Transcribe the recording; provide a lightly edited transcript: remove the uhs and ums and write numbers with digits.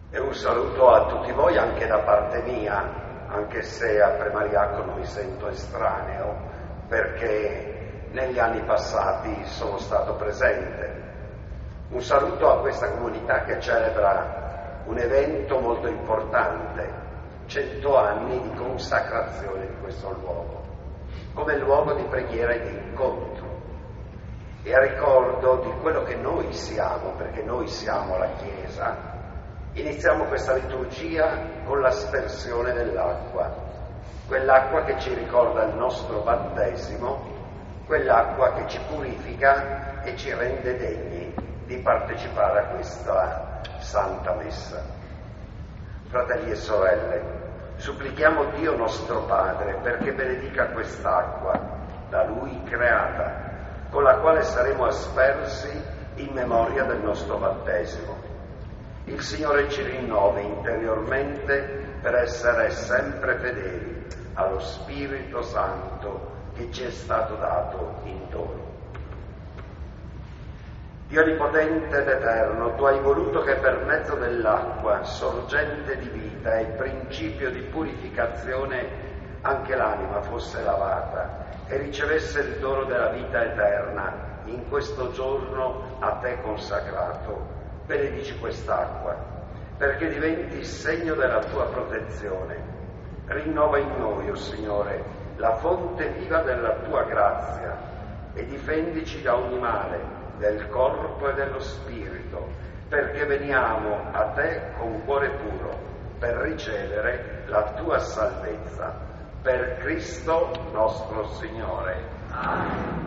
E un saluto a tutti voi anche da parte mia, anche se a Premariacono mi sento estraneo, perché negli anni passati sono stato presente. Un saluto a questa comunità che celebra un evento molto importante, 100 anni di consacrazione di questo luogo, come luogo di preghiera e di incontro. E a ricordo di quello che noi siamo, perché noi siamo la Chiesa, iniziamo questa liturgia con l'aspersione dell'acqua, quell'acqua che ci ricorda il nostro battesimo, quell'acqua che ci purifica e ci rende degni di partecipare a questa Santa Messa. Fratelli e sorelle, supplichiamo Dio nostro Padre perché benedica quest'acqua, da Lui creata, con la quale saremo aspersi in memoria del nostro battesimo. Il Signore ci rinnovi interiormente per essere sempre fedeli allo Spirito Santo che ci è stato dato in dono. Dio Onnipotente ed Eterno, Tu hai voluto che per mezzo dell'acqua, sorgente di vita e principio di purificazione, anche l'anima fosse lavata e ricevesse il dono della vita eterna in questo giorno a Te consacrato. Benedici quest'acqua, perché diventi segno della Tua protezione. Rinnova in noi, o Signore, la fonte viva della Tua grazia e difendici da ogni male, del corpo e dello spirito, perché veniamo a Te con cuore puro, per ricevere la Tua salvezza. Per Cristo nostro Signore. Amen.